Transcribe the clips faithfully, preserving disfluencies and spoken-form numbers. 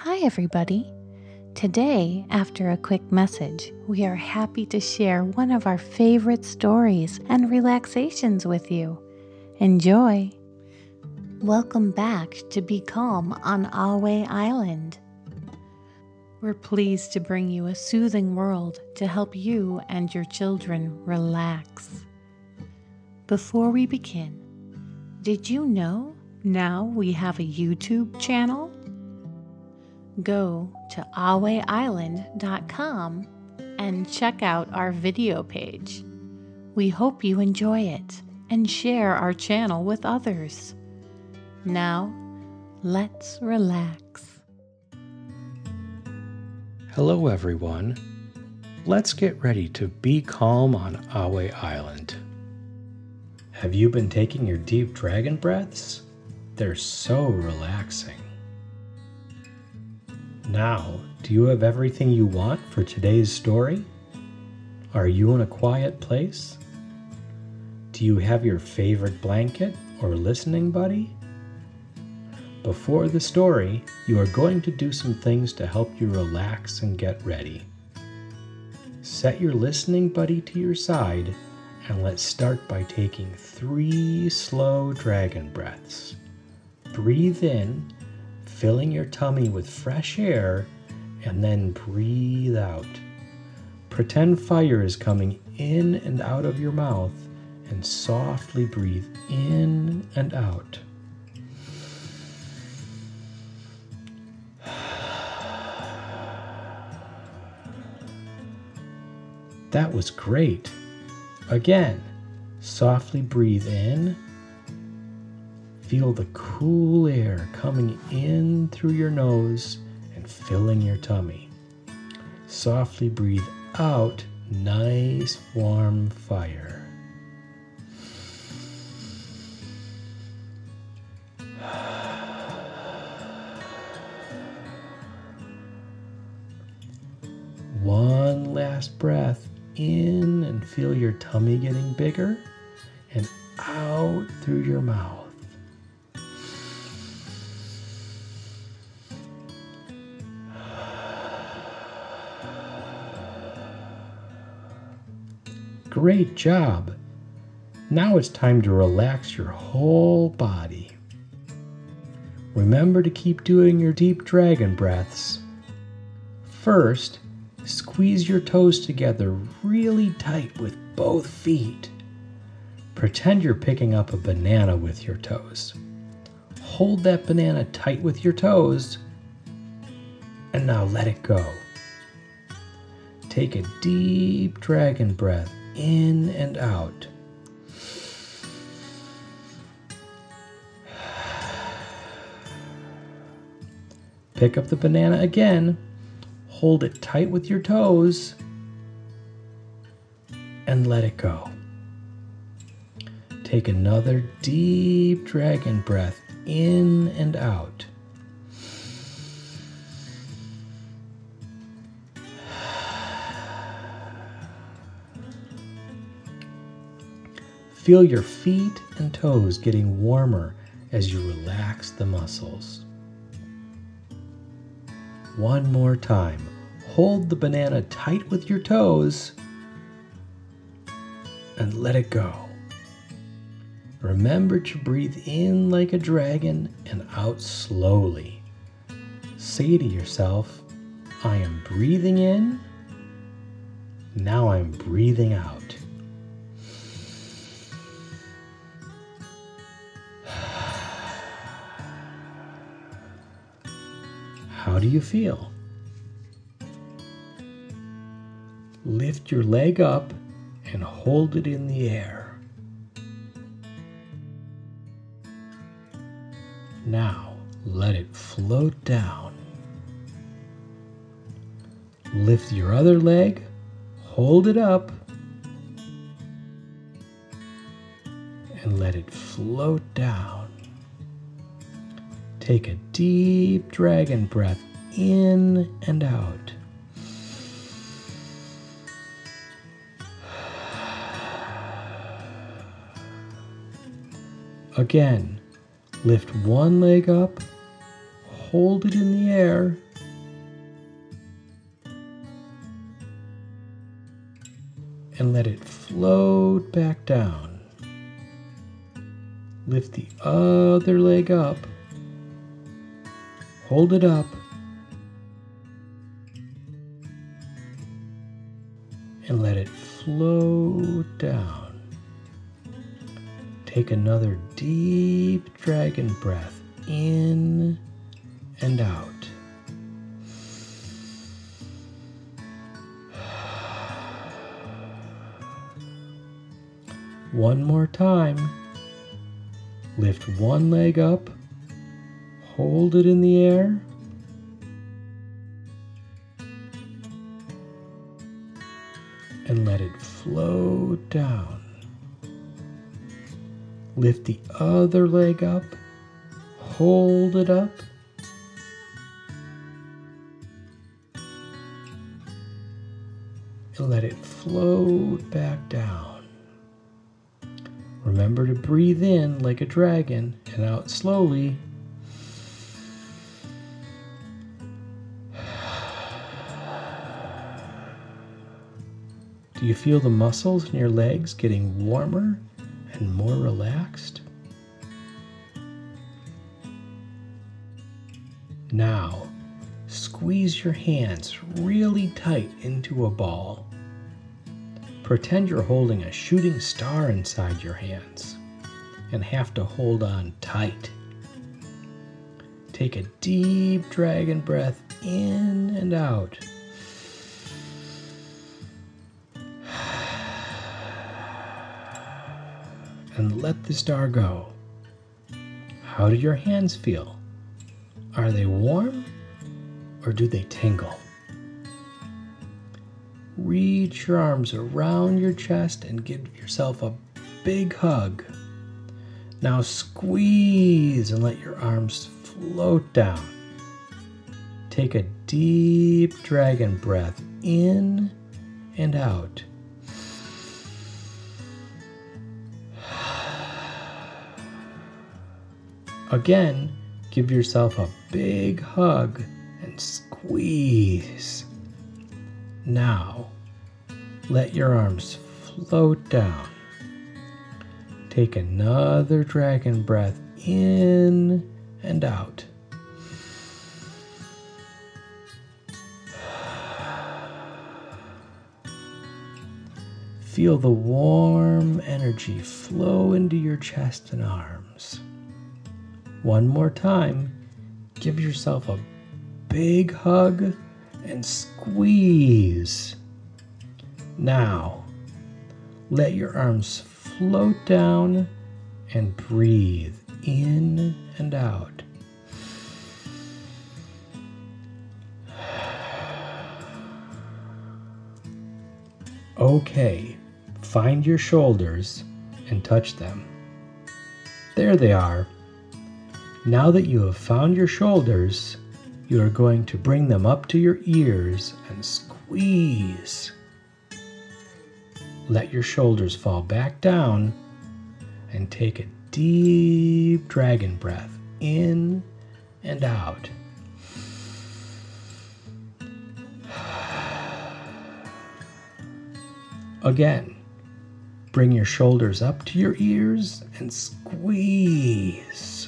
Hi, everybody. Today, after a quick message, we are happy to share one of our favorite stories and relaxations with you. Enjoy. Welcome back to Be Calm on Ahway Island. We're pleased to bring you a soothing world to help you and your children relax. Before we begin, did you know now we have a YouTube channel? Go to ahway island dot com and check out our video page. We hope you enjoy it and share our channel with others. Now, let's relax. Hello everyone. Let's get ready to be calm on Ahway Island. Have you been taking your deep dragon breaths? They're so relaxing. Now, do you have everything you want for today's story? Are you in a quiet place? Do you have your favorite blanket or listening buddy? Before the story, you are going to do some things to help you relax and get ready. Set your listening buddy to your side and let's start by taking three slow dragon breaths. Breathe in, filling your tummy with fresh air, and then breathe out. Pretend fire is coming in and out of your mouth, and softly breathe in and out. That was great. Again, softly breathe in. Feel the cool air coming in through your nose and filling your tummy. Softly breathe out, nice warm fire. One last breath in and feel your tummy getting bigger and out through your mouth. Great job! Now it's time to relax your whole body. Remember to keep doing your deep dragon breaths. First, squeeze your toes together really tight with both feet. Pretend you're picking up a banana with your toes. Hold that banana tight with your toes, and now let it go. Take a deep dragon breath in and out. Pick up the banana again, hold it tight with your toes, and let it go. Take another deep dragon breath in and out. Feel your feet and toes getting warmer as you relax the muscles. One more time. Hold the banana tight with your toes and let it go. Remember to breathe in like a dragon and out slowly. Say to yourself, I am breathing in, now I'm breathing out. How do you feel? Lift your leg up and hold it in the air. Now let it float down. Lift your other leg, hold it up, and let it float down. Take a deep dragon breath in and out. Again, lift one leg up, hold it in the air, and let it float back down. Lift the other leg up, hold it up, and let it float down. Take another deep dragon breath in and out. One more time. Lift one leg up, hold it in the air, and let it float down. Lift the other leg up, hold it up, and let it float back down. Remember to breathe in like a dragon and out slowly. Do you feel the muscles in your legs getting warmer and more relaxed? Now, squeeze your hands really tight into a ball. Pretend you're holding a shooting star inside your hands and have to hold on tight. Take a deep dragon breath in and out. And let the star go. How do your hands feel? Are they warm or do they tingle? Reach your arms around your chest and give yourself a big hug. Now squeeze and let your arms float down. Take a deep dragon breath in and out. Again, give yourself a big hug and squeeze. Now, let your arms float down. Take another dragon breath in and out. Feel the warm energy flow into your chest and arms. One more time, give yourself a big hug and squeeze. Now, let your arms float down and breathe in and out. Okay, find your shoulders and touch them. There they are. Now that you have found your shoulders, you are going to bring them up to your ears and squeeze. Let your shoulders fall back down and take a deep dragon breath in and out. Again, bring your shoulders up to your ears and squeeze.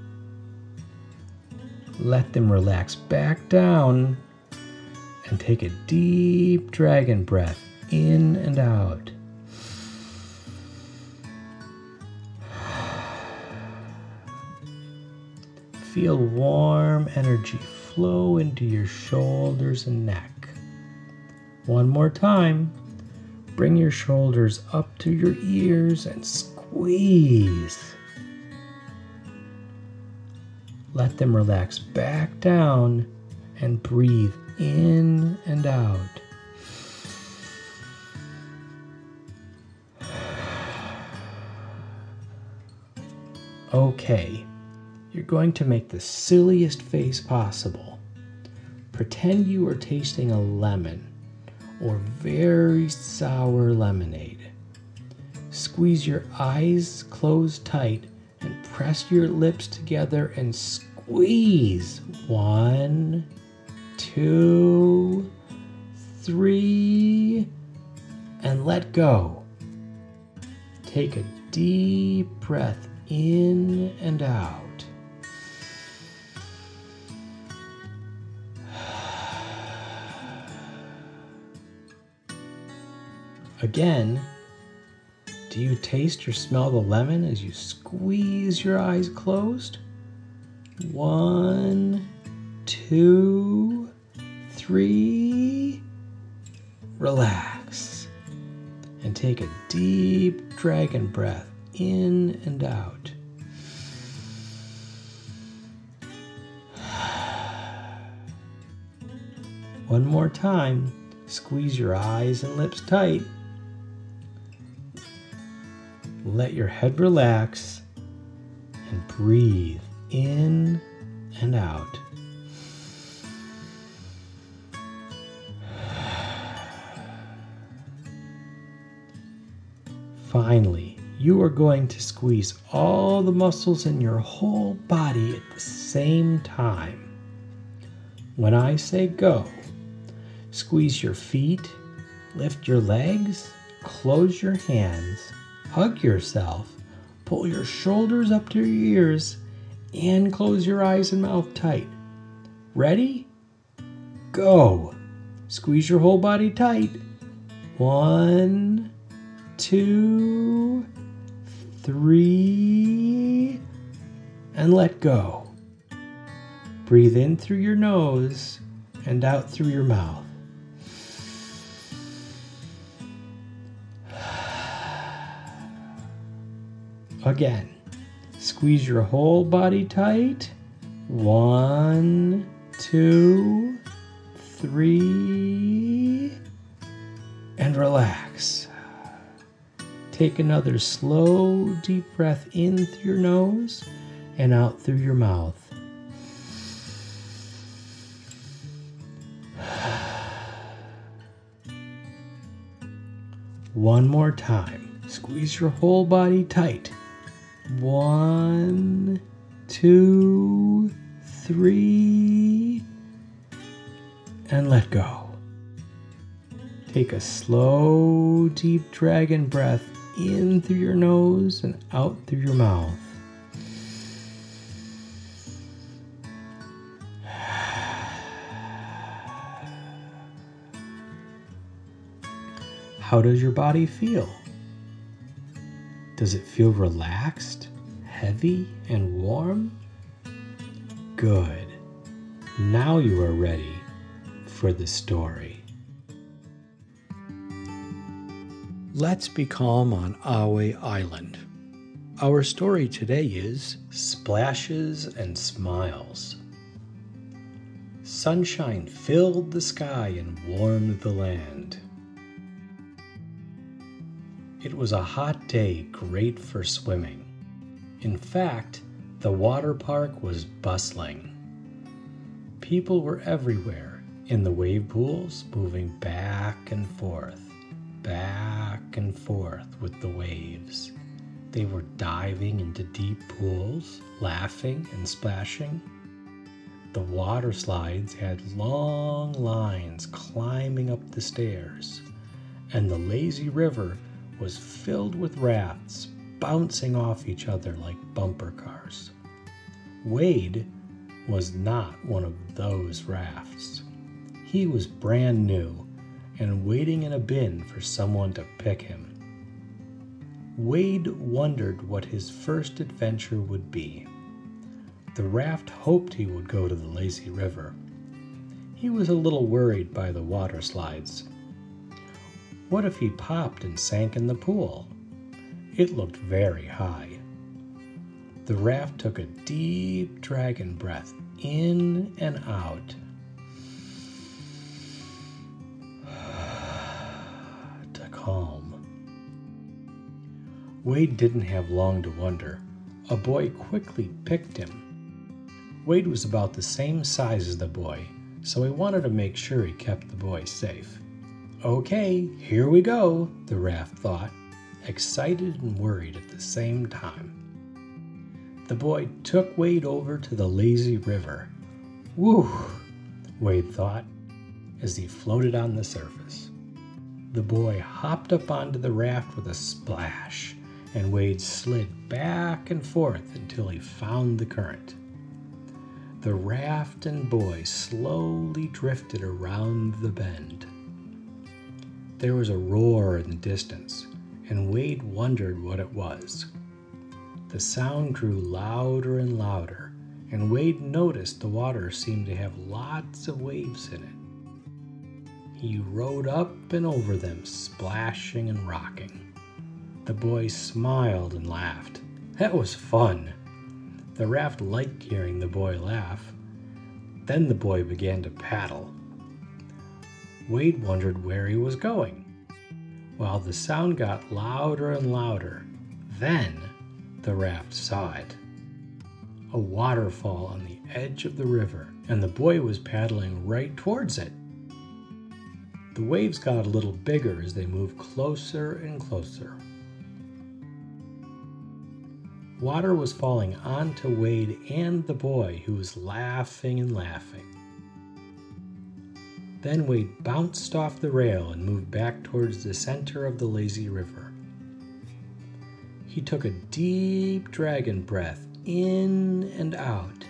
Let them relax back down and take a deep dragon breath in and out. Feel warm energy flow into your shoulders and neck. One more time. Bring your shoulders up to your ears and squeeze. Let them relax back down and breathe in and out. Okay, you're going to make the silliest face possible. Pretend you are tasting a lemon or very sour lemonade. Squeeze your eyes closed tight and press your lips together and squeeze. One, two, three, and let let go. Take a deep breath in and out. Again, do you taste or smell the lemon as you squeeze your eyes closed? One, two, three. Relax. And take a deep dragon breath in and out. One more time. Squeeze your eyes and lips tight. Let your head relax and breathe in and out. Finally, you are going to squeeze all the muscles in your whole body at the same time. When I say go, squeeze your feet, lift your legs, close your hands, hug yourself, pull your shoulders up to your ears, and close your eyes and mouth tight. Ready? Go! Squeeze your whole body tight. One, two, three, and let go. Breathe in through your nose and out through your mouth. Again, squeeze your whole body tight. One, two, three, and relax. Take another slow, deep breath in through your nose and out through your mouth. One more time. Squeeze your whole body tight. One, two, three, and let go. Take a slow, deep dragon breath in through your nose and out through your mouth. How does your body feel? Does it feel relaxed, heavy, and warm? Good. Now you are ready for the story. Let's be calm on Ahway Island. Our story today is Splashes and Smiles. Sunshine filled the sky and warmed the land. It was a hot day, great for swimming. In fact, the water park was bustling. People were everywhere in the wave pools, moving back and forth, back and forth with the waves. They were diving into deep pools, laughing and splashing. The water slides had long lines climbing up the stairs, and the lazy river was filled with rafts bouncing off each other like bumper cars. Wade was not one of those rafts. He was brand new and waiting in a bin for someone to pick him. Wade wondered what his first adventure would be. The raft hoped he would go to the lazy river. He was a little worried by the water slides. What if he popped and sank in the pool? It looked very high. The raft took a deep dragon breath in and out. To calm. Wade didn't have long to wonder. A boy quickly picked him. Wade was about the same size as the boy, so he wanted to make sure he kept the boy safe. Okay, here we go, the raft thought, excited and worried at the same time. The boy took Wade over to the lazy river. Whew, Wade thought, as he floated on the surface. The boy hopped up onto the raft with a splash, and Wade slid back and forth until he found the current. The raft and boy slowly drifted around the bend. There was a roar in the distance, and Wade wondered what it was. The sound grew louder and louder, and Wade noticed the water seemed to have lots of waves in it. He rode up and over them, splashing and rocking. The boy smiled and laughed. That was fun. The raft liked hearing the boy laugh. Then the boy began to paddle. Wade wondered where he was going. While the sound got louder and louder, then the raft saw it. A waterfall on the edge of the river, and the boy was paddling right towards it. The waves got a little bigger as they moved closer and closer. Water was falling onto Wade and the boy, who was laughing and laughing. Then Wade bounced off the rail and moved back towards the center of the lazy river. He took a deep dragon breath in and out.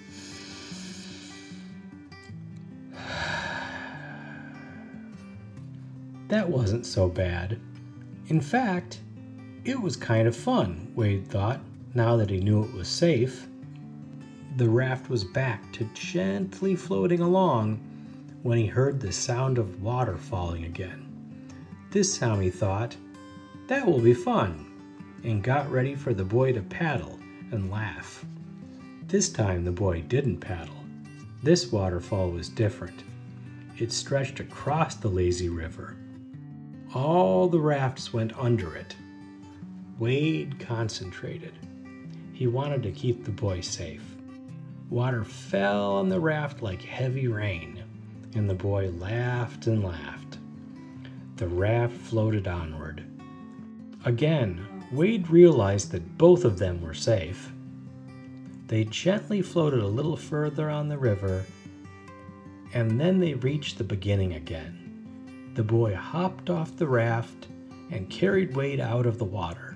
That wasn't so bad. In fact, it was kind of fun, Wade thought, now that he knew it was safe. The raft was back to gently floating along when he heard the sound of water falling again. This time he thought, that will be fun, and got ready for the boy to paddle and laugh. This time the boy didn't paddle. This waterfall was different. It stretched across the lazy river. All the rafts went under it. Wade concentrated. He wanted to keep the boy safe. Water fell on the raft like heavy rain, and the boy laughed and laughed. The raft floated onward. Again, Wade realized that both of them were safe. They gently floated a little further on the river, and then they reached the beginning again. The boy hopped off the raft and carried Wade out of the water.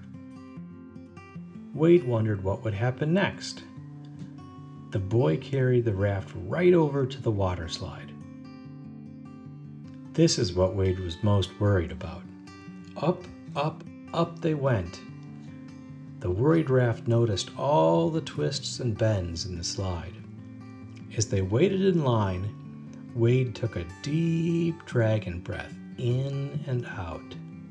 Wade wondered what would happen next. The boy carried the raft right over to the water slide. This is what Wade was most worried about. Up, up, up they went. The worried raft noticed all the twists and bends in the slide. As they waited in line, Wade took a deep dragon breath in and out.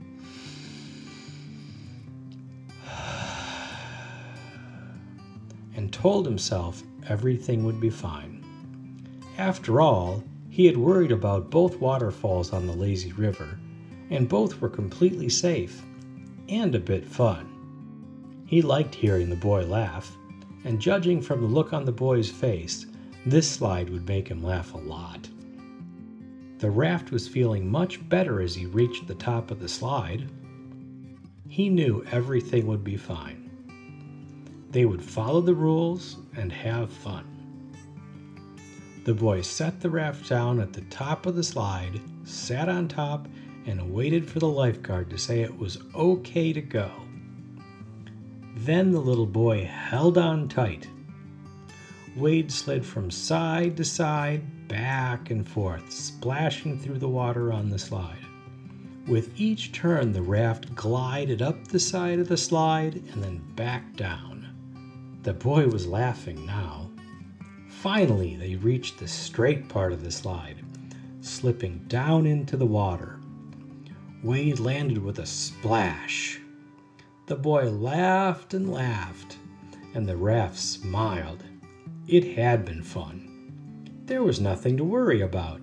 And told himself everything would be fine. After all, he had worried about both waterfalls on the lazy river, and both were completely safe and a bit fun. He liked hearing the boy laugh, and judging from the look on the boy's face, this slide would make him laugh a lot. The raft was feeling much better as he reached the top of the slide. He knew everything would be fine. They would follow the rules and have fun. The boy set the raft down at the top of the slide, sat on top, and waited for the lifeguard to say it was okay to go. Then the little boy held on tight. Wade slid from side to side, back and forth, splashing through the water on the slide. With each turn, the raft glided up the side of the slide and then back down. The boy was laughing now. Finally, they reached the straight part of the slide, slipping down into the water. Wade landed with a splash. The boy laughed and laughed, and the raft smiled. It had been fun. There was nothing to worry about.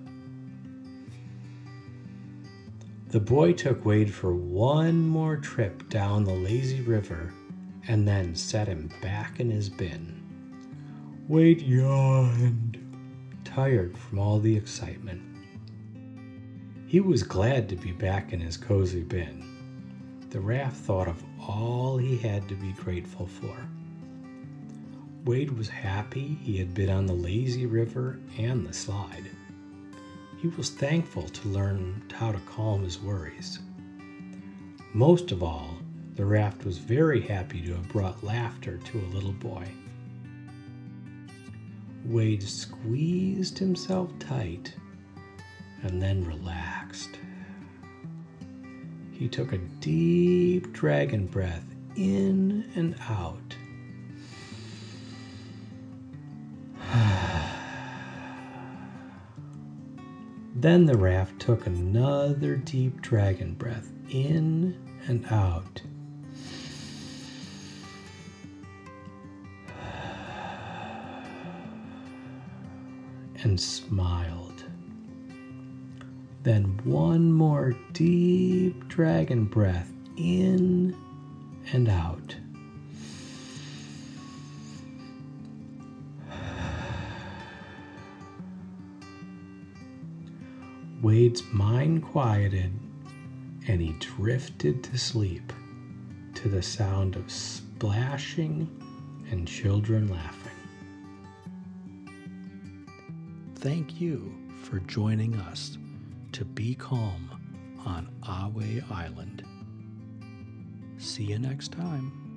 The boy took Wade for one more trip down the lazy river and then set him back in his bin. Wade yawned, tired from all the excitement. He was glad to be back in his cozy bin. The raft thought of all he had to be grateful for. Wade was happy he had been on the lazy river and the slide. He was thankful to learn how to calm his worries. Most of all, the raft was very happy to have brought laughter to a little boy. Wade squeezed himself tight and then relaxed. He took a deep dragon breath in and out. Then the raft took another deep dragon breath in and out. And smiled. Then one more deep dragon breath in and out. Wade's mind quieted and he drifted to sleep to the sound of splashing and children laughing. Thank you for joining us to be calm on Ahway Island. See you next time.